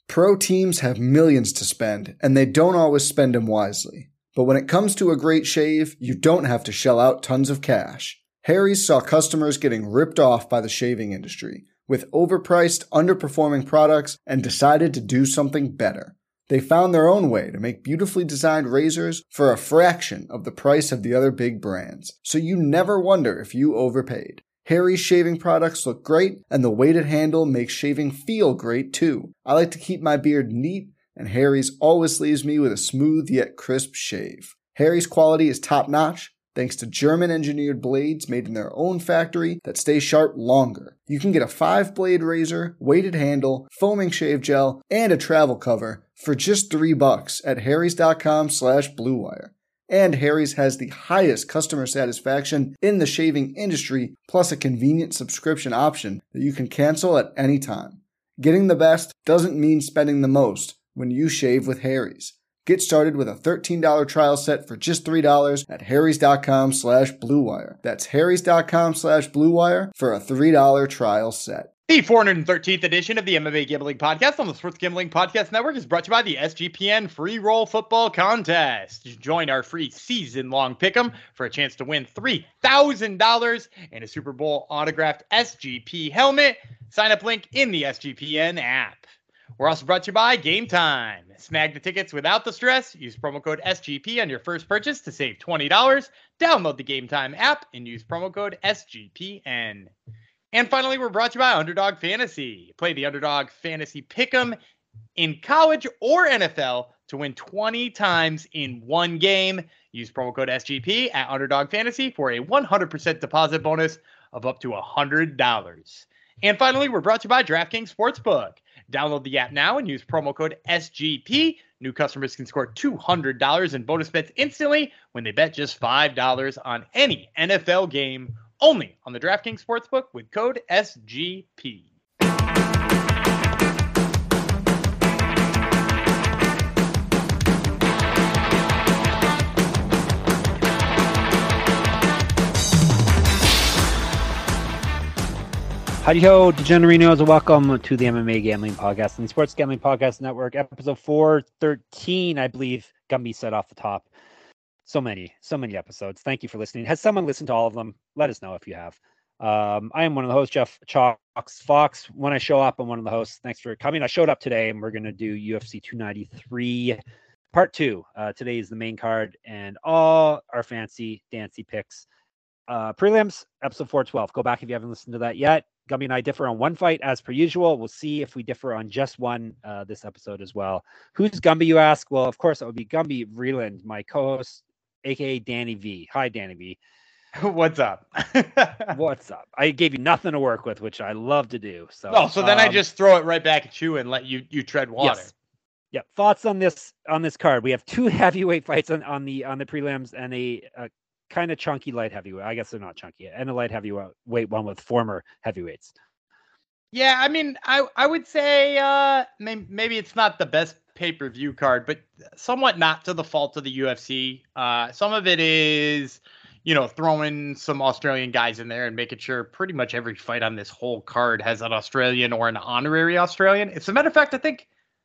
Pro teams have millions to spend, and they don't always spend them wisely. But when it comes to a great shave, you don't have to shell out tons of cash. Harry's saw customers getting ripped off by the shaving industry with overpriced, underperforming products and decided to do something better. They found their own way to make beautifully designed razors for a fraction of the price of the other big brands, so you never wonder if you overpaid. Harry's shaving products look great, and the weighted handle makes shaving feel great too. I like to keep my beard neat, and Harry's always leaves me with a smooth yet crisp shave. Harry's quality is top-notch, thanks to German-engineered blades made in their own factory that stay sharp longer. You can get a 5-blade razor, weighted handle, foaming shave gel, and a travel cover for just $3 at harrys.com/bluewire. And Harry's has the highest customer satisfaction in the shaving industry, plus a convenient subscription option that you can cancel at any time. Getting the best doesn't mean spending the most when you shave with Harry's. Get started with a $13 trial set for just $3 at harrys.com/bluewire. That's harrys.com/bluewire for a $3 trial set. The 413th edition of the MMA Gambling Podcast on the Sports Gambling Podcast Network is brought to you by the SGPN Free Roll Football Contest. Join our free season-long pick'em for a chance to win $3,000 and a Super Bowl autographed SGP helmet. Sign-up link in the SGPN app. We're also brought to you by Game Time. Snag the tickets without the stress. Use promo code SGP on your first purchase to save $20. Download the Game Time app and use promo code SGPN. And finally, we're brought to you by Underdog Fantasy. Play the Underdog Fantasy Pick'em in college or NFL to win 20 times in one game. Use promo code SGP at Underdog Fantasy for a 100% deposit bonus of up to $100. And finally, we're brought to you by DraftKings Sportsbook. Download the app now and use promo code SGP. New customers can score $200 in bonus bets instantly when they bet just $5 on any NFL game. Only on the DraftKings Sportsbook with code SGP. Howdy ho, DeGenerinos, and welcome to the MMA Gambling Podcast and the Sports Gambling Podcast Network, episode 413, I believe Gumby said off the top. So many episodes. Thank you for listening. Has someone listened to all of them? Let us know if you have. I am one of the hosts, Jeff Chalks Fox. When I show up, I'm one of the hosts. Thanks for coming. I showed up today, and we're going to do UFC 293 Part 2. Today is the main card and all our fancy dancy picks. Prelims, episode 412. Go back if you haven't listened to that yet. Gumby and I differ on one fight as per usual. We'll see if we differ on just one this episode as well. Who's Gumby, you ask? Well, of course, it would be Gumby Vreeland, my co-host, a.k.a. Danny V. Hi, Danny V. What's up? What's up? I gave you nothing to work with, which I love to do. So then I just throw it right back at you and let you tread water. Yes. Yep. Thoughts on this card? We have two heavyweight fights on the prelims and a kind of chunky light heavyweight. I guess they're not chunky, and a light heavyweight one with former heavyweights. Yeah, I mean, I would say maybe it's not the best pay-per-view card, but somewhat not to the fault of the UFC. Some of it is, throwing some Australian guys in there and making sure pretty much every fight on this whole card has an Australian or an honorary Australian. As a matter of fact, I think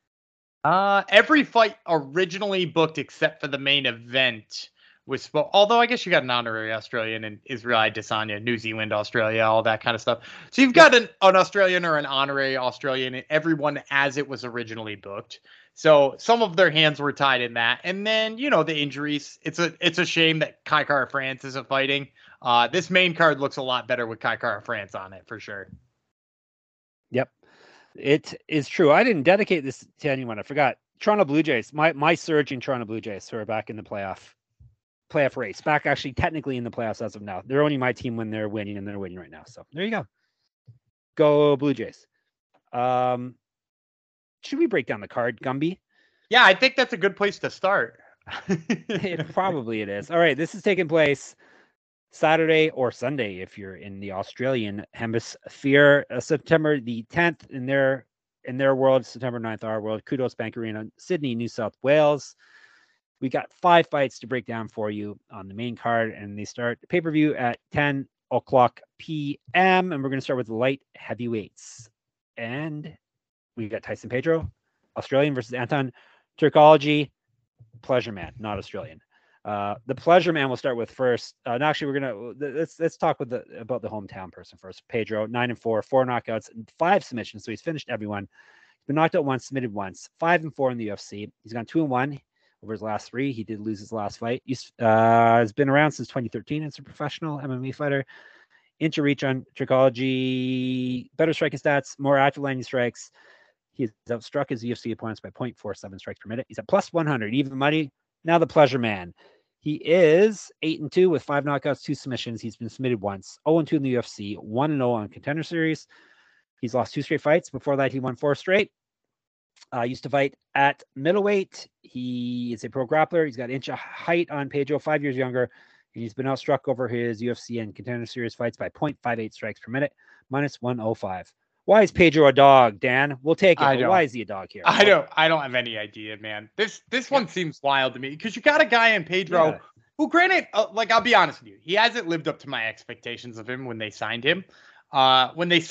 every fight originally booked except for the main event was, although I guess you got an honorary Australian and Israel Adesanya, New Zealand, Australia, all that kind of stuff. So you've got an Australian or an honorary Australian in everyone as it was originally booked. So some of their hands were tied in that. And then, the injuries. It's a shame that Kai Kara France isn't fighting. This main card looks a lot better with Kai Kara France on it, for sure. Yep. It is true. I didn't dedicate this to anyone. I forgot. Toronto Blue Jays. My surging Toronto Blue Jays who are back in the playoff race. Back actually technically in the playoffs as of now. They're only my team when they're winning, and they're winning right now. So there you go. Go Blue Jays. Should we break down the card, Gumby? Yeah, I think that's a good place to start. It is. All right, this is taking place Saturday or Sunday if you're in the Australian hemisphere. September the 10th in their world, September 9th our world. Kudos Bank Arena, Sydney, New South Wales. We got 5 fights to break down for you on the main card, and they start the pay-per-view at 10 o'clock p.m. And we're going to start with light heavyweights. And we got Tyson Pedro Australian versus Anton Turkology. Pleasure Man, not Australian. The Pleasure Man we'll start with first. Actually, we're gonna let's talk about the hometown person first. Pedro, 9-4, 4 knockouts, and 5 submissions. So he's finished everyone. He's been knocked out once, submitted once. 5-4 in the UFC. He's gone 2-1 over his last 3. He did lose his last fight. He's has been around since 2013 as a professional MMA fighter. Inch reach on Turkology, better striking stats, more active landing strikes. He's outstruck his UFC opponents by 0.47 strikes per minute. He's at plus 100, even money. Now the Pleasure Man. He is 8-2 with 5 knockouts, 2 submissions. He's been submitted once, 0-2 in the UFC, 1-0 on Contender Series. He's lost 2 straight fights. Before that, he won 4 straight. Used to fight at middleweight. He is a pro grappler. He's got inch of height on Pedro, 5 years younger. And he's been outstruck over his UFC and Contender Series fights by 0.58 strikes per minute, minus 105. Why is Pedro a dog, Dan? We'll take it. Why is he a dog here? I don't have any idea, man. This one seems wild to me because you got a guy in Pedro who, granted, I'll be honest with you, he hasn't lived up to my expectations of him when they signed him. And he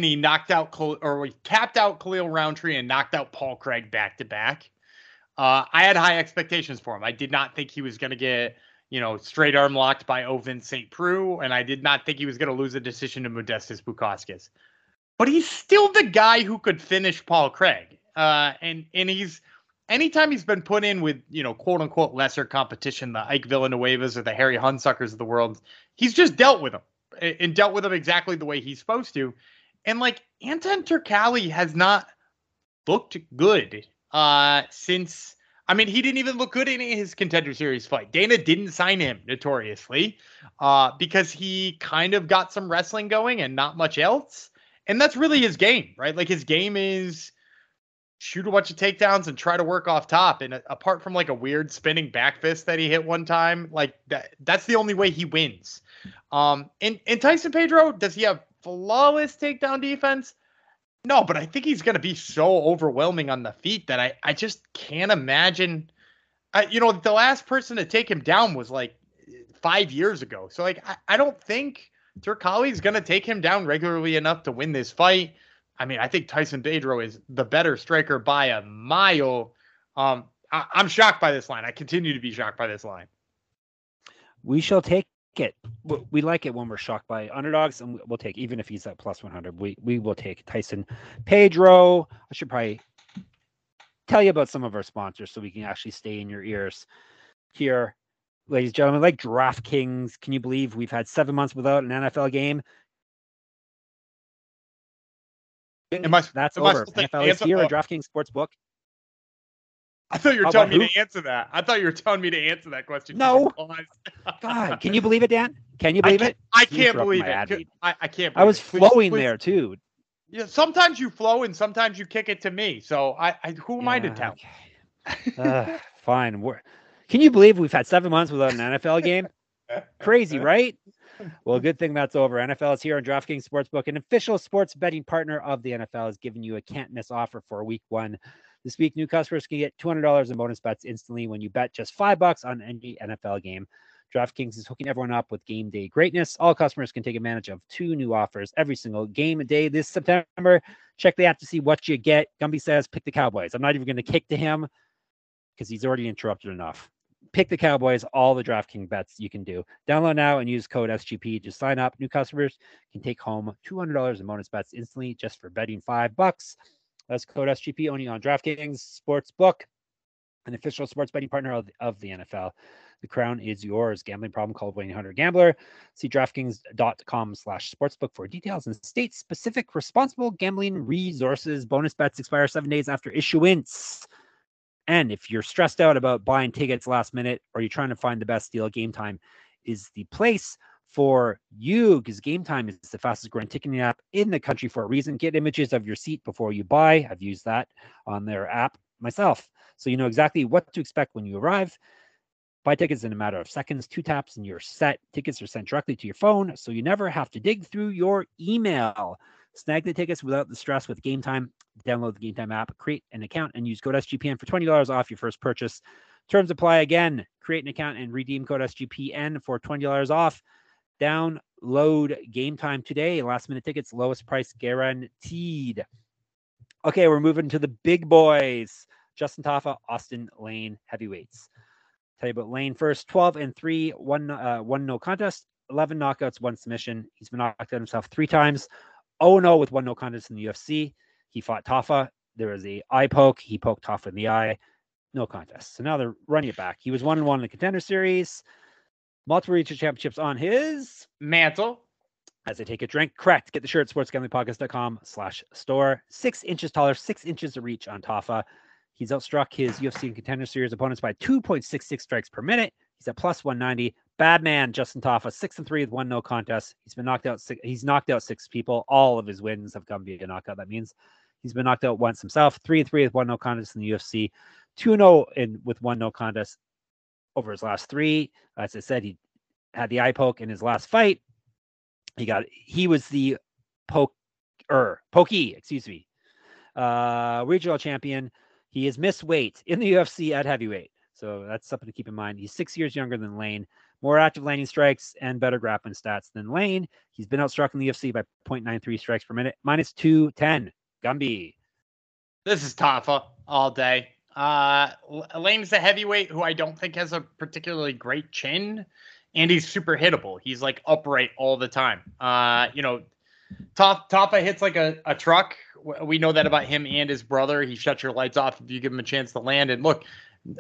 tapped out Khalil Roundtree and knocked out Paul Craig back to back. I had high expectations for him. I did not think he was going to get, straight arm locked by Ovin St. Preux, and I did not think he was going to lose a decision to Modestas Bukauskas. But he's still the guy who could finish Paul Craig. And he's, anytime he's been put in with, quote unquote, lesser competition, the Ike Villanuevas or the Harry Hunsuckers of the world, he's just dealt with them and dealt with them exactly the way he's supposed to. And Anton Turkalj has not looked good since, he didn't even look good in his Contender Series fight. Dana didn't sign him notoriously because he kind of got some wrestling going and not much else. And that's really his game, right? His game is shoot a bunch of takedowns and try to work off top. And apart from a weird spinning back fist that he hit one time, that's the only way he wins. And Tyson Pedro, does he have flawless takedown defense? No, but I think he's going to be so overwhelming on the feet that I just can't imagine. The last person to take him down was 5 years ago. So I don't think Turkalj is going to take him down regularly enough to win this fight. I think Tyson Pedro is the better striker by a mile. I'm shocked by this line. I continue to be shocked by this line. We shall take it. We like it when we're shocked by underdogs, and we'll take, even if he's at plus 100, we will take Tyson Pedro. I should probably tell you about some of our sponsors so we can actually stay in your ears here. Ladies and gentlemen, DraftKings, can you believe we've had 7 months without an NFL game? That's over. NFL is here at DraftKings Sportsbook. I thought you were telling me to answer that. I thought you were telling me to answer that question. No. God, can you believe it, Dan? Can you believe it? I can't believe it. I can't believe I was flowing there, too. Yeah, sometimes you flow and sometimes you kick it to me. So who am I to tell? Okay. Fine. Can you believe we've had 7 months without an NFL game? Crazy, right? Well, good thing that's over. NFL is here on DraftKings Sportsbook, an official sports betting partner of the NFL, is giving you a can't-miss offer for Week 1. This week, new customers can get $200 in bonus bets instantly when you bet just $5 on any NFL game. DraftKings is hooking everyone up with game day greatness. All customers can take advantage of 2 new offers every single game day this September. Check the app to see what you get. Gumby says pick the Cowboys. I'm not even going to kick to him because he's already interrupted enough. Pick the Cowboys, all the DraftKings bets you can do. Download now and use code SGP to sign up. New customers can take home $200 in bonus bets instantly just for betting $5. That's code SGP only on DraftKings Sportsbook, an official sports betting partner of the NFL. The crown is yours. Gambling problem, call 1-800-GAMBLER. See DraftKings.com/sportsbook for details and state-specific responsible gambling resources. Bonus bets expire 7 days after issuance. And if you're stressed out about buying tickets last minute or you're trying to find the best deal, Game Time is the place for you, because Game Time is the fastest growing ticketing app in the country for a reason. Get images of your seat before you buy. I've used that on their app myself, so you know exactly what to expect when you arrive. Buy tickets in a matter of seconds, 2 taps and you're set. Tickets are sent directly to your phone, so you never have to dig through your email. Snag the tickets without the stress with Game Time. Download the Game Time app, create an account, and use code SGPN for $20 off your first purchase. Terms apply again. Create an account and redeem code SGPN for $20 off. Download Game Time today. Last minute tickets, lowest price guaranteed. Okay, we're moving to the big boys. Justin Tafa, Austin Lane, heavyweights. Tell you about Lane first. 12-3, one no contest, 11 knockouts, 1 submission. He's been knocked out himself 3 times. 0-0 with 1 no contest in the UFC. He fought Tafa. There was a eye poke. He poked Tafa in the eye. No contest. So now they're running it back. He was 1-1 in the Contender Series. Multiple regional championships on his mantle. As I take a drink, correct. Get the shirt, sportsgamblingpodcast.com/store. 6 inches taller, 6 inches of reach on Tafa. He's outstruck his UFC and Contender Series opponents by 2.66 strikes per minute. He's at plus 190. Bad man, Justin Tafa, 6-3 with 1 no contest. He's knocked out 6 people. All of his wins have come via knockout. That means he's been knocked out once himself. 3-3 with 1 no contest in the UFC. 2-0 with 1 no contest over his last 3. As I said, he had the eye poke in his last fight. He was the pokey, regional champion. He is missed weight in the UFC at heavyweight. So that's something to keep in mind. He's 6 years younger than Lane, more active landing strikes and better grappling stats than Lane. He's been outstruck in the UFC by 0.93 strikes per minute, minus 210. Gumby. This is Tafa all day. Lane's a heavyweight who I don't think has a particularly great chin. And he's super hittable. He's like upright all the time. Tafa hits like a truck. We know that about him and his brother. He shuts your lights off if you give him a chance to land. And look,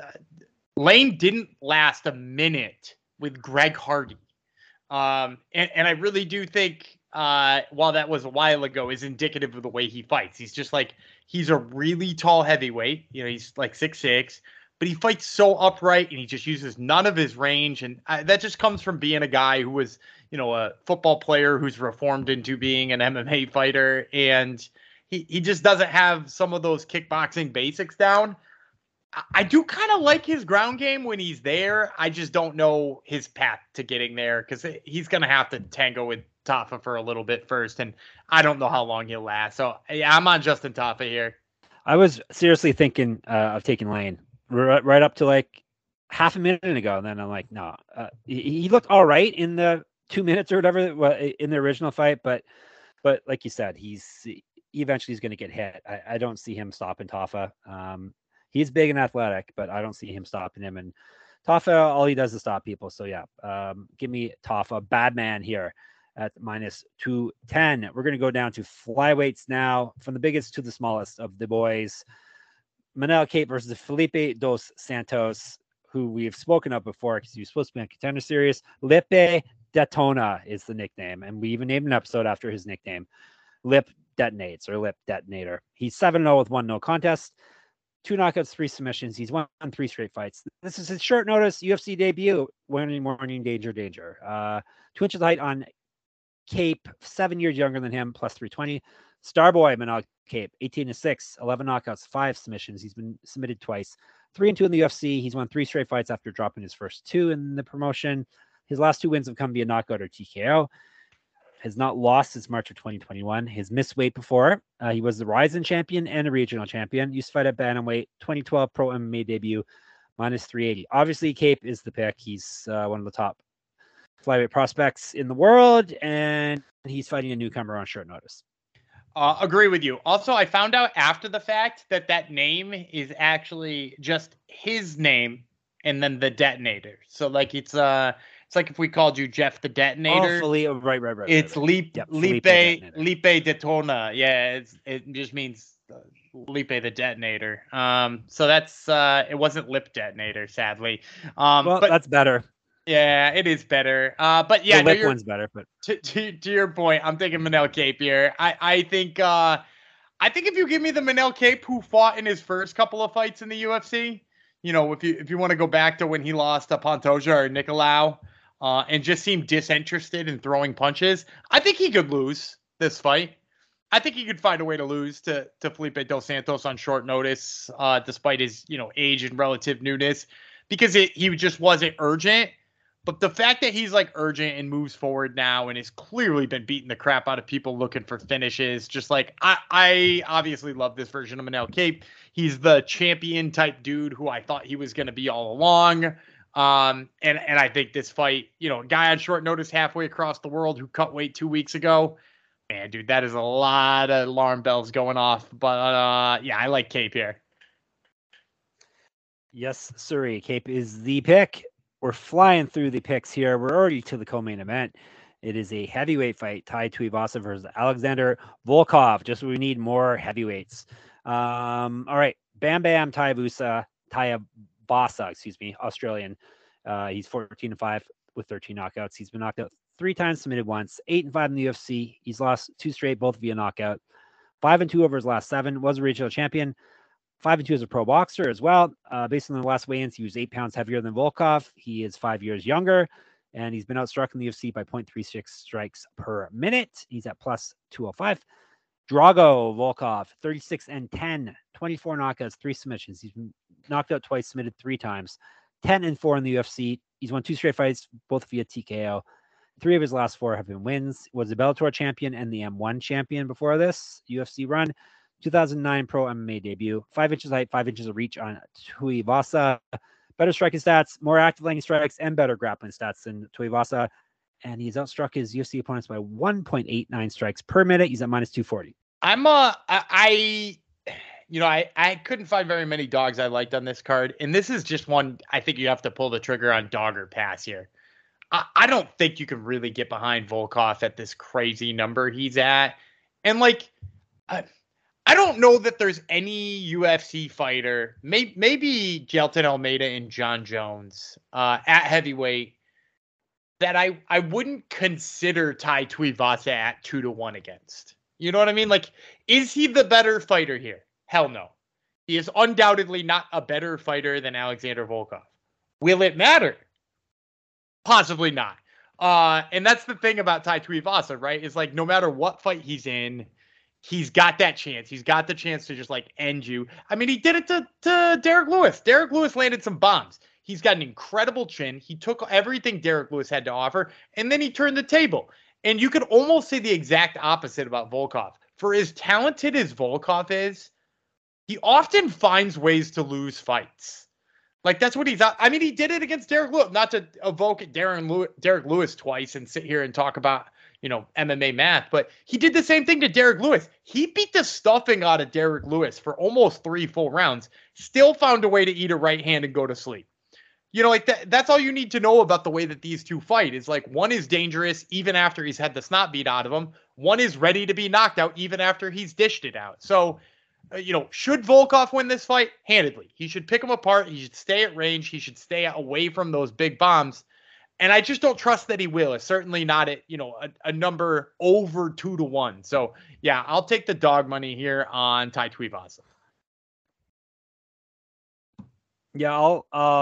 Lane didn't last a minute with Greg Hardy. And I really do think, while that was a while ago, is indicative of the way he fights. He's just like, he's a really tall heavyweight. He's like 6'6". But he fights so upright and he just uses none of his range. And that just comes from being a guy who was, a football player who's reformed into being an MMA fighter. And he just doesn't have some of those kickboxing basics down. I do kind of like his ground game when he's there. I just don't know his path to getting there because he's going to have to tango with Tafa for a little bit first. And I don't know how long he'll last. So yeah, I'm on Justin Tafa here. I was seriously thinking of taking Lane. Right up to like half a minute ago. And then I'm like, no, he looked all right in the 2 minutes or whatever in the original fight. But like you said, he eventually is going to get hit. I don't see him stopping Tafa. He's big and athletic, but I don't see him stopping him. And Tafa, all he does is stop people. So yeah, give me Tafa, bad man here at minus 210. We're going to go down to flyweights now, from the biggest to the smallest of the boys. Manel Kape versus Felipe dos Santos, who we have spoken of before because he was supposed to be on Contender Series. Lipe Detona is the nickname, and we even named an episode after his nickname. Lip Detonates or Lip Detonator. He's 7-0 with 1 no contest, 2 knockouts, 3 submissions. He's won 3 straight fights. This is his short notice UFC debut. Warning, danger. 2 inches of height on Kape, 7 years younger than him, plus 320. Starboy Manel Kape, 18-6, 11 knockouts, 5 submissions. He's been submitted twice, 3-2 in the UFC. He's won 3 straight fights after dropping his first 2 in the promotion. His last 2 wins have come via knockout or TKO. Has not lost since March of 2021. His missed weight before. He was the Ryzen champion and a regional champion. Used to fight at bantamweight. 2012 pro MMA debut, minus 380. Obviously, Kape is the pick. He's one of the top flyweight prospects in the world, and he's fighting a newcomer on short notice. Agree with you. Also, I found out after the fact that name is actually just his name and then the detonator. So like it's like if we called you Jeff the Detonator. Oh, right. It's Lipe Detona. Yeah, it just means Lipe the Detonator. So that's it wasn't Lip Detonator, sadly. Well, but that's better. Yeah, it is better. But yeah, the lip one's better. But to your point, I'm thinking Manel Kape here. I think if you give me the Manel Kape who fought in his first couple of fights in the UFC, if you want to go back to when he lost to Pantoja or Nicolau, and just seemed disinterested in throwing punches, I think he could lose this fight. I think he could find a way to lose to Felipe dos Santos on short notice, despite his age and relative newness, because he just wasn't urgent. But the fact that he's like urgent and moves forward now and has clearly been beating the crap out of people looking for finishes, just like I obviously love this version of Manel Kape. He's the champion type dude who I thought he was going to be all along. And I think this fight, guy on short notice halfway across the world who cut weight 2 weeks ago, Man, dude, that is a lot of alarm bells going off. But yeah, I like Cape here. Yes, sirree. Cape is the pick. We're flying through the picks here. We're already to the co-main event. It is a heavyweight fight, Tai Tuivasa versus Alexander Volkov. Just we need more heavyweights. All right, Bam Bam Tuivasa, Australian. He's 14-5 with 13 knockouts. He's been knocked out 3 times, submitted once, 8-5 in the UFC. He's lost 2 straight, both via knockout. 5-2 over his last 7. Was a regional champion. 5-2 as a pro boxer as well. Based on the last weigh-ins, he was 8 pounds heavier than Volkov. He is 5 years younger, and he's been outstruck in the UFC by 0.36 strikes per minute. He's at plus 205. Drago Volkov, 36-10, 24 knockouts, 3 submissions. He's been knocked out twice, submitted 3 times. 10-4 in the UFC. He's won 2 straight fights, both via TKO. 3 of his last 4 have been wins. Was the Bellator champion and the M1 champion before this UFC run. 2009 pro MMA debut. 5 inches height, 5 inches of reach on Tuivasa. Better striking stats, more active landing strikes, and better grappling stats than Tuivasa. And he's outstruck his UFC opponents by 1.89 strikes per minute. He's at minus 240. I couldn't find very many dogs I liked on this card. And this is just one I think you have to pull the trigger on dog or pass here. I don't think you can really get behind Volkov at this crazy number he's at. And I don't know that there's any UFC fighter, maybe Jailton Almeida and John Jones at heavyweight, that I wouldn't consider Tai Tuivasa at 2-1 against. You know what I mean? Is he the better fighter here? Hell no. He is undoubtedly not a better fighter than Alexander Volkov. Will it matter? Possibly not. And that's the thing about Tai Tuivasa, right? Is no matter what fight he's in, he's got that chance. He's got the chance to just end you. I mean, he did it to Derek Lewis. Derek Lewis landed some bombs. He's got an incredible chin. He took everything Derek Lewis had to offer, and then he turned the table. And you could almost say the exact opposite about Volkov. For as talented as Volkov is, he often finds ways to lose fights. That's what he's at. I mean, he did it against Derek Lewis. Not to evoke Derek Lewis twice and sit here and talk about MMA math, but he did the same thing to Derek Lewis. He beat the stuffing out of Derek Lewis for almost 3 full rounds, still found a way to eat a right hand and go to sleep. That's all you need to know about the way that these two fight is one is dangerous even after he's had the snot beat out of him. One is ready to be knocked out even after he's dished it out. So, should Volkov win this fight? Handedly. He should pick him apart. He should stay at range. He should stay away from those big bombs. And I just don't trust that he will. It's certainly not at, a number over 2-1. So yeah, I'll take the dog money here on Tai Tuivasa. Yeah,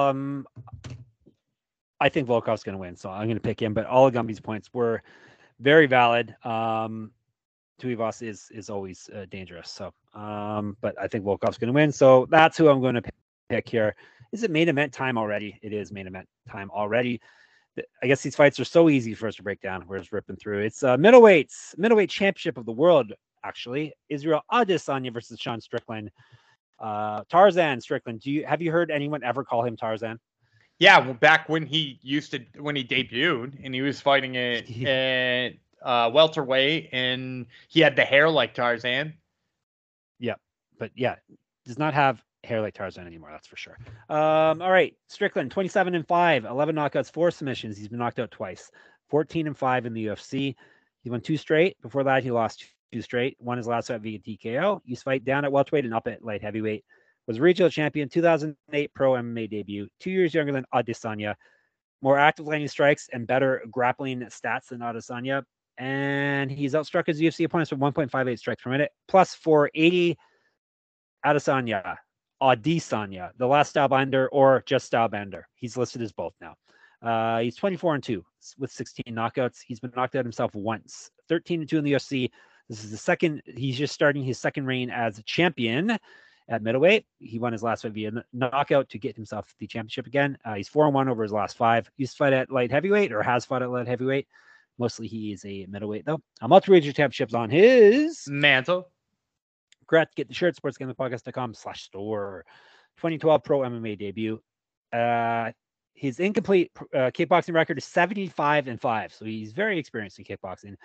I think Volkov's going to win, so I'm going to pick him. But all of Gumby's points were very valid. Tuivasa is always dangerous. So, but I think Volkov's going to win. So that's who I'm going to pick here. Is it main event time already? It is main event time already. I guess these fights are so easy for us to break down. We're just ripping through. It's middleweight championship of the world, actually. Israel Adesanya versus Sean Strickland. Tarzan Strickland. Have you heard anyone ever call him Tarzan? Yeah, well, back when he debuted and he was fighting at welterweight and he had the hair like Tarzan. Yeah, but yeah, does not have hair like Tarzan anymore, that's for sure. All right, Strickland, 27-5, 11 knockouts, 4 submissions. He's been knocked out twice. 14-5 in the UFC. He won 2 straight. Before that, he lost 2 straight. Won his last fight via TKO. He's fight down at welterweight and up at light heavyweight. Was regional champion, 2008 pro MMA debut. 2 years younger than Adesanya. More active landing strikes and better grappling stats than Adesanya. And he's outstruck his UFC opponents with 1.58 strikes per minute. Plus 480. Adesanya, the last Stylebender or just Stylebender. He's listed as both now. He's 24-2 with 16 knockouts. He's been knocked out himself once. 13-2 in the UFC. This is the second. He's just starting his second reign as a champion at middleweight. He won his last fight via knockout to get himself the championship again. He's 4-1 over his last 5. He's fought at light heavyweight or has fought at light heavyweight. Mostly he is a middleweight though. Multi-regional championships on his mantle. Correct. Get the shirt, sportsgamblingpodcast.com/store. 2012 pro MMA debut. His incomplete kickboxing record is 75-5. So he's very experienced in kickboxing.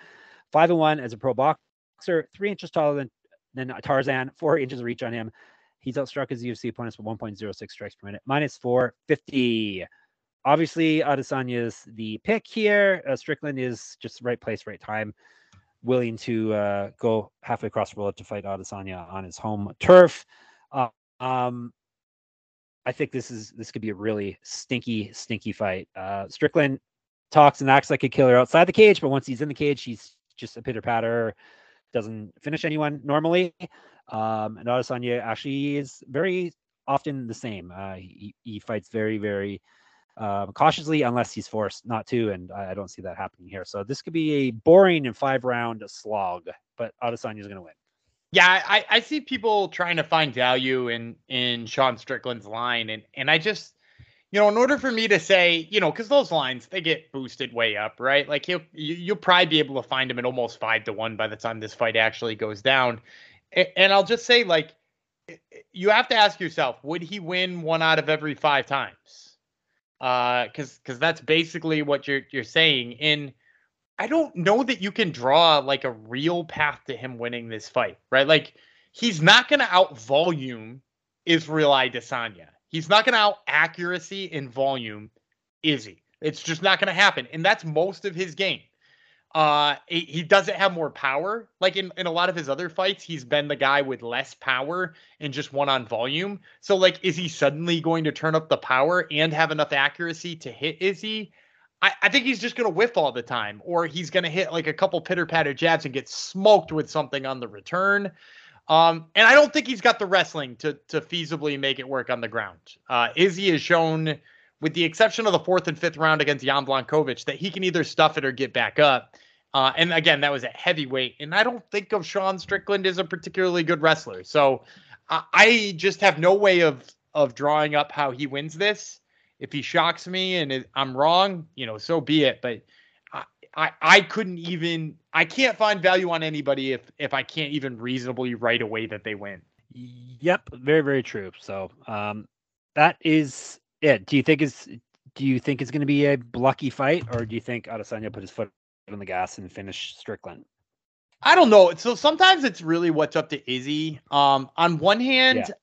5-1 as a pro boxer, 3 inches taller than Tarzan, 4 inches of reach on him. He's outstruck his UFC opponents with 1.06 strikes per minute, minus 450. Obviously, Adesanya is the pick here. Strickland is just right place, right time, willing to go halfway across the world to fight Adesanya on his home turf. I think this could be a really stinky fight. Strickland talks and acts like a killer outside the cage, but once he's in the cage, he's just a pitter patter, doesn't finish anyone normally. And Adesanya actually is very often the same. He fights very, very cautiously unless he's forced not to, and I don't see that happening here. So this could be a boring and 5-round slog, but Adesanya is going to win. Yeah, I see people trying to find value in Sean Strickland's line, and I just, in order for me to say, because those lines, they get boosted way up, right? Like you'll probably be able to find him at almost 5-1 by the time this fight actually goes down. And I'll just say, like, you have to ask yourself, would he win 1 out of every 5 times? Because that's basically what you're saying. And I don't know that you can draw like a real path to him winning this fight, right? Like, he's not going to out volume Israel Adesanya. He's not going to out accuracy and volume Izzy. It's just not going to happen. And that's most of his game. He doesn't have more power. Like in a lot of his other fights, he's been the guy with less power and just won on volume. So, like, is he suddenly going to turn up the power and have enough accuracy to hit Izzy? I think he's just going to whiff all the time, or he's going to hit like a couple pitter-patter jabs and get smoked with something on the return. And I don't think he's got the wrestling to feasibly make it work on the ground. Izzy has shown, with the exception of the 4th and 5th round against Jan Blachowicz, that he can either stuff it or get back up. And again, that was at heavyweight. And I don't think of Sean Strickland as a particularly good wrestler. So I just have no way of drawing up how he wins this. If he shocks me and I'm wrong, so be it. But I can't find value on anybody if I can't even reasonably write away that they win. Yep. Very, very true. So that is it. Do you think it's going to be a blocky fight, or do you think Adesanya put his foot on the gas and finish Strickland? I don't know. So sometimes it's really what's up to Izzy. On one hand,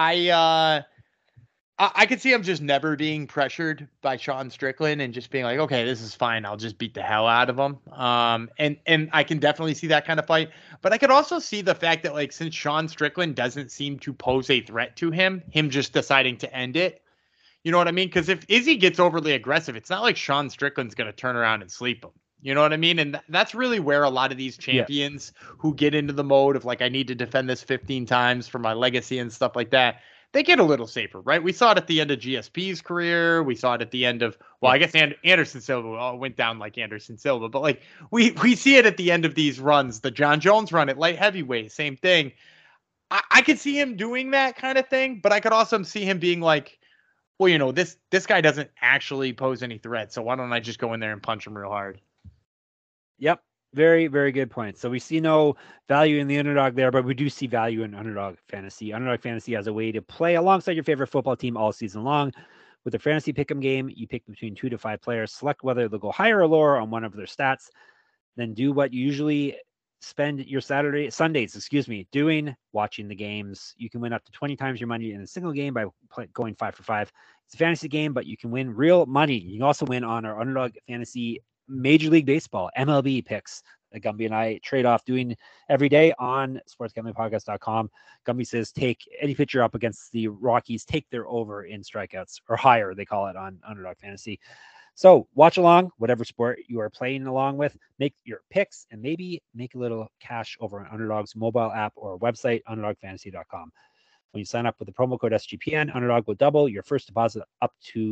I could see him just never being pressured by Sean Strickland and just being like, okay, this is fine. I'll just beat the hell out of him. And I can definitely see that kind of fight. But I could also see the fact that, like, since Sean Strickland doesn't seem to pose a threat to him just deciding to end it. You know what I mean? Because if Izzy gets overly aggressive, it's not like Sean Strickland's going to turn around and sleep him. You know what I mean? And that's really where a lot of these champions who get into the mode of, like, I need to defend this 15 times for my legacy and stuff like that, they get a little safer, right? We saw it at the end of GSP's career. We saw it at the end of, I guess Anderson Silva went down like Anderson Silva, but like we see it at the end of these runs. The John Jones run at light heavyweight, same thing. I could see him doing that kind of thing, but I could also see him being like, well, this guy doesn't actually pose any threat, so why don't I just go in there and punch him real hard? Yep. Very, very good point. So we see no value in the underdog there, but we do see value in underdog fantasy. Underdog fantasy has a way to play alongside your favorite football team all season long. With the fantasy pick'em game, you pick between 2 to 5 players, select whether they'll go higher or lower on one of their stats, then do what you usually spend your Sundays doing, watching the games. You can win up to 20 times your money in a single game by going 5 for 5. It's a fantasy game, but you can win real money. You can also win on our underdog fantasy Major League Baseball, MLB picks that Gumby and I trade off doing every day on sportsgamblingpodcast.com. Gumby says, take any pitcher up against the Rockies, take their over in strikeouts, or higher, they call it on Underdog Fantasy. So watch along, whatever sport you are playing along with, make your picks, and maybe make a little cash over on Underdog's mobile app or website, underdogfantasy.com. When you sign up with the promo code SGPN, Underdog will double your first deposit up to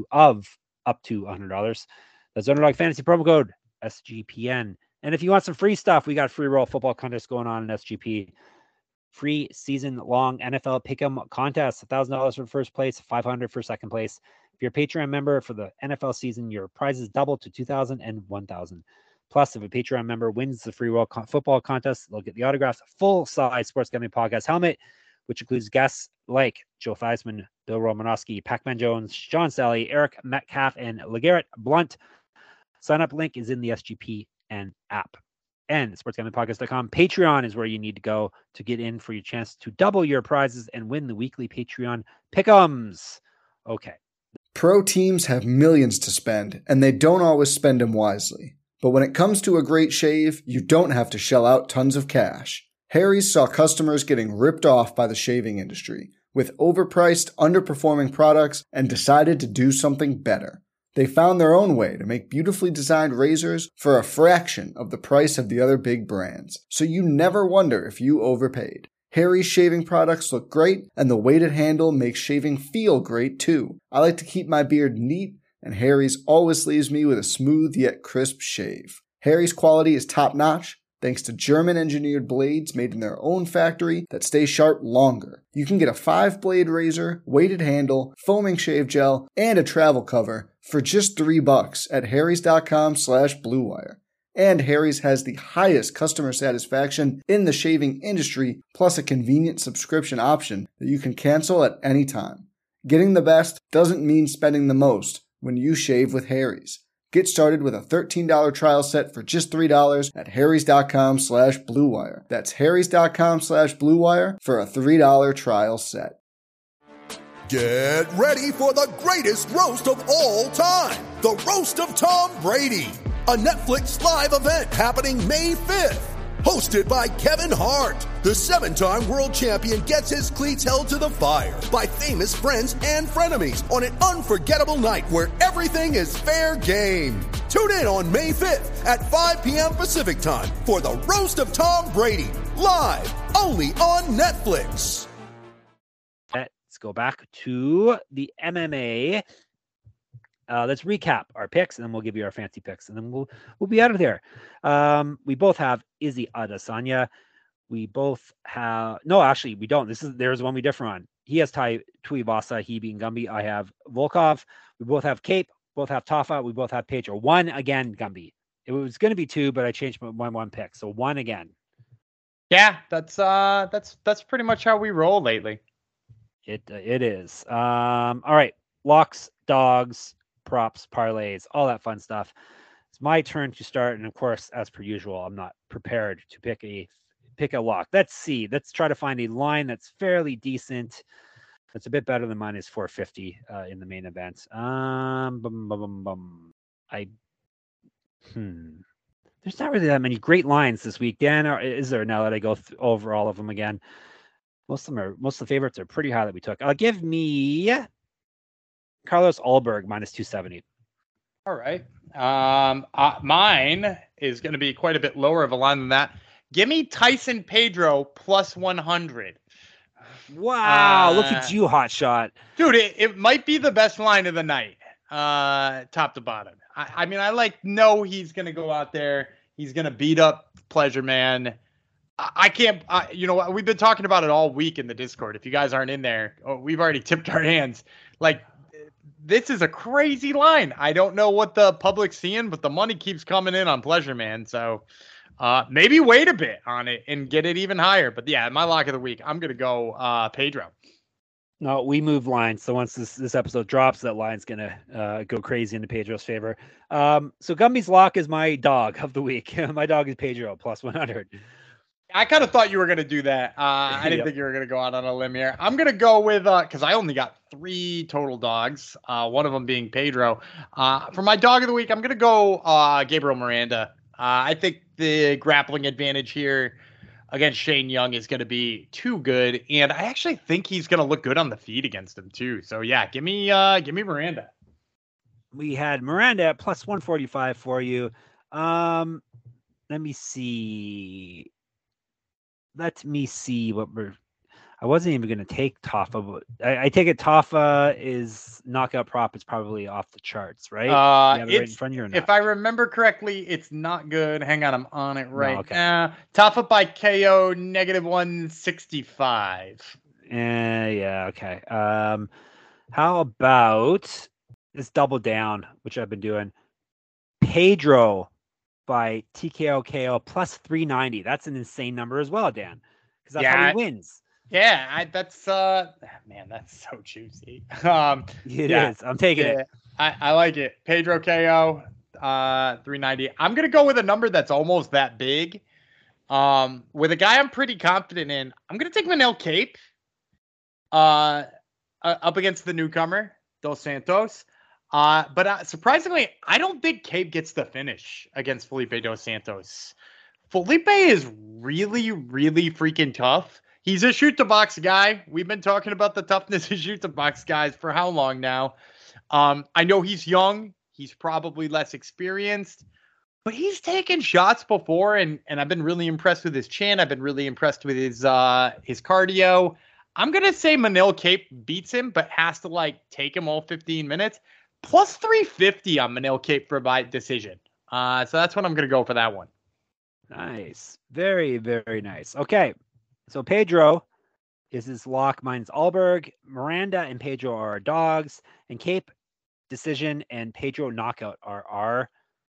$100. That's Underdog Fantasy promo code SGPN. And if you want some free stuff, we got a free roll football contest going on in SGP. Free season-long NFL Pick'em contest. $1,000 for first place, $500 for second place. If you're a Patreon member for the NFL season, your prizes double to $2,000 and $1,000. Plus, if a Patreon member wins the free roll football contest, they'll get the autographed full-size Sports Gambling Podcast helmet, which includes guests like Joe Theismann, Bill Romanowski, Pac-Man Jones, John Sally, Eric Metcalf, and LeGarrette Blunt. Sign up link is in the SGPN app. and sportsgamblingpodcast.com. Patreon is where you need to go to get in for your chance to double your prizes and win the weekly Patreon pick'ems. Okay. Pro teams have millions to spend, and they don't always spend them wisely. But when it comes to a great shave, you don't have to shell out tons of cash. Harry's saw customers getting ripped off by the shaving industry with overpriced, underperforming products and decided to do something better. They found their own way to make beautifully designed razors for a fraction of the price of the other big brands, so you never wonder if you overpaid. Harry's shaving products look great, and the weighted handle makes shaving feel great too. I like to keep my beard neat, and Harry's always leaves me with a smooth yet crisp shave. Harry's quality is top-notch, thanks to German-engineered blades made in their own factory that stay sharp longer. You can get a 5-blade razor, weighted handle, foaming shave gel, and a travel cover for just $3 at harrys.com/bluewire. And Harry's has the highest customer satisfaction in the shaving industry, plus a convenient subscription option that you can cancel at any time. Getting the best doesn't mean spending the most when you shave with Harry's. Get started with a $13 trial set for just $3 at harrys.com/bluewire. That's harrys.com/bluewire for a $3 trial set. Get ready for the greatest roast of all time, the Roast of Tom Brady, a Netflix live event happening May 5th. Hosted by Kevin Hart, the 7-time world champion gets his cleats held to the fire by famous friends and frenemies on an unforgettable night where everything is fair game. Tune in on May 5th at 5 p.m. Pacific time for the Roast of Tom Brady, live only on Netflix. Let's go back to the MMA. Let's recap our picks, and then we'll give you our fancy picks, and then we'll be out of there. We both have Izzy Adesanya. We both have actually we don't. There's one we differ on. He has Tuivasa, he being Gumby. I have Volkov. We both have Cape. Both have Tafa. We both have Pedro. One again, Gumby. It was going to be 2, but I changed my one pick, so 1 again. Yeah, that's pretty much how we roll lately. It is. All right, locks, dogs, props, parlays, all that fun stuff. It's my turn to start, and of course, as per usual, I'm not prepared to pick a lock. Let's see. Let's try to find a line that's fairly decent. That's a bit better than mine is 450 in the main event. There's not really that many great lines this week, Dan. Or is there, now that I go over all of them again? Most of the favorites are pretty high that we took. Give me Carlos Ulberg minus 270. All right. Mine is going to be quite a bit lower of a line than that. Give me Tyson Pedro plus 100. Wow, look at you, hot shot. Dude, it might be the best line of the night, top to bottom. I mean, know he's going to go out there. He's going to beat up Pleasure Man. I can't, we've been talking about it all week in the Discord. If you guys aren't in there, we've already tipped our hands. This is a crazy line. I don't know what the public's seeing, but the money keeps coming in on Pleasure Man. So maybe wait a bit on it and get it even higher. But yeah, my lock of the week, I'm going to go Pedro. No, we move lines. So once this episode drops, that line's going to go crazy into Pedro's favor. So Gumby's lock is my dog of the week. My dog is Pedro plus 100. I kind of thought you were going to do that. I didn't think you were going to go out on a limb here. I'm going to go with, because I only got 3 total dogs, one of them being Pedro. For my dog of the week, I'm going to go Gabriel Miranda. I think the grappling advantage here against Shane Young is going to be too good, and I actually think he's going to look good on the feet against him too. So yeah, give me Miranda. We had Miranda at plus 145 for you. Let me see what I wasn't even going to take Tafa, but I take it Tafa is knockout prop. It's probably off the charts, right? You have it right in front of you or not? If I remember correctly, it's not good. Hang on, I'm on it right okay. now. Tafa by KO negative 165. Yeah, okay. How about this double down, which I've been doing? Pedro by TKO KO plus 390. That's an insane number as well, Dan, because that's how he wins. Yeah, that's man, that's so juicy. It is. I'm taking it. I like it. Pedro KO. 390. I'm going to go with a number that's almost that big. With a guy I'm pretty confident in. I'm going to take Manel Cape up against the newcomer, Dos Santos. But surprisingly, I don't think Cape gets the finish against Felipe Dos Santos. Felipe is really, really freaking tough. He's a shoot-to-box guy. We've been talking about the toughness of shoot-to-box guys for how long now? I know he's young. He's probably less experienced. But he's taken shots before, and I've been really impressed with his chin. I've been really impressed with his cardio. I'm going to say Manel Cape beats him, but has to, take him all 15 minutes. Plus 350 on Manel Cape for by decision. So that's what I'm going to go for that one. Nice. Very, very nice. Okay. So Pedro is his lock. Mine's Alberg. Miranda and Pedro are our dogs. And Cape decision and Pedro knockout are our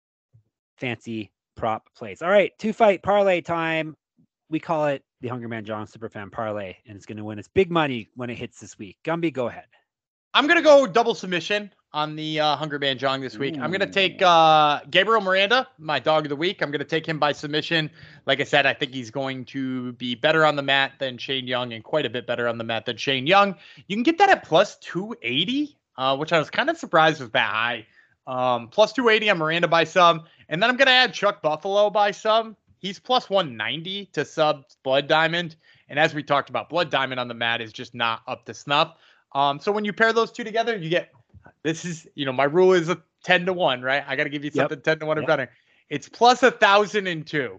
fancy prop plays. All right. 2-fight parlay time. We call it the Hungry Man John Superfan Parlay. And it's going to win its big money when it hits this week. Gumby, go ahead. I'm going to go double submission on the Hungry Man Jong this week. I'm going to take Gabriel Miranda, my dog of the week. I'm going to take him by submission. Like I said, I think he's going to be better on the mat than Shane Young and quite a bit better on the mat than Shane Young. You can get that at plus 280, which I was kind of surprised was that high. Plus 280 on Miranda by sub. And then I'm going to add Chuck Buffalo by sub. He's plus 190 to sub Blood Diamond. And as we talked about, Blood Diamond on the mat is just not up to snuff. So when you pair those two together, you get, this is, my rule is a 10-1, right? I got to give you something 10-1 or better. It's plus 1,002.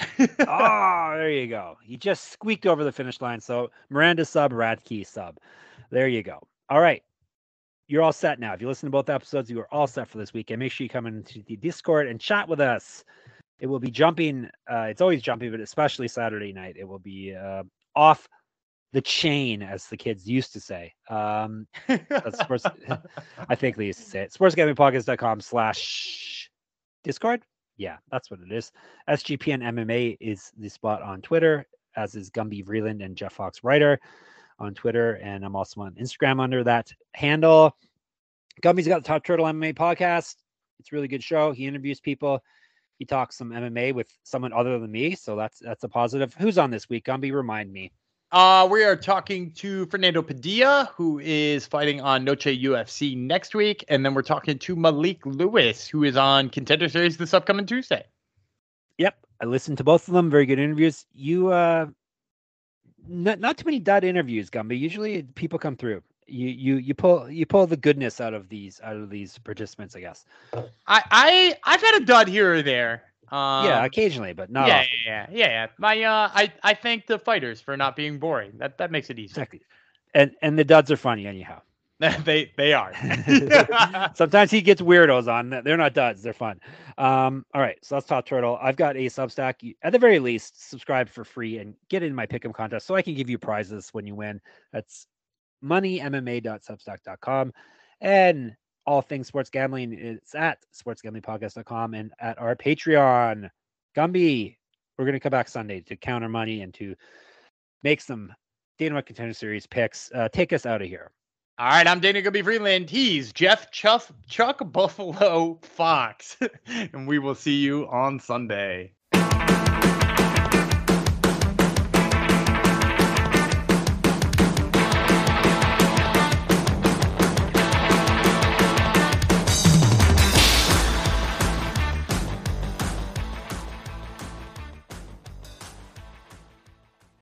There you go. He just squeaked over the finish line. So Miranda sub, Radke sub. There you go. All right. You're all set now. If you listen to both episodes, you are all set for this weekend. Make sure you come into the Discord and chat with us. It will be jumping. It's always jumping, but especially Saturday night. It will be off the chain, as the kids used to say. That's sports. I think they used to say it. sportsgamblingpodcast.com/Discord. Yeah, that's what it is. SGPN MMA is the spot on Twitter, as is Gumby Vreeland and Jeff Fox Writer on Twitter. And I'm also on Instagram under that handle. Gumby's got the Top Turtle MMA podcast. It's a really good show. He interviews people. He talks some MMA with someone other than me. So that's a positive. Who's on this week? Gumby, remind me. We are talking to Fernando Padilla, who is fighting on Noche UFC next week. And then we're talking to Malik Lewis, who is on Contender Series this upcoming Tuesday. Yep. I listened to both of them. Very good interviews. You, not too many dud interviews, Gumby. Usually people come through. You pull the goodness out of these participants, I guess. I've had a dud here or there. Yeah, occasionally, but not often. Yeah. I thank the fighters for not being boring. That makes it easy. Exactly. And the duds are funny anyhow. They are. Sometimes he gets weirdos on. They're not duds. They're fun. All right. So that's Top Turtle. I've got a Substack. At the very least, subscribe for free and get in my pick'em contest so I can give you prizes when you win. That's moneymma.substack.com. And all things sports gambling is at sportsgamblingpodcast.com and at our Patreon. Gumby, we're going to come back Sunday to counter money and to make some Dana White Contender Series picks. Take us out of here. All right, I'm Dana Gumby Freeland. He's Jeff Chuck Buffalo Fox. And we will see you on Sunday.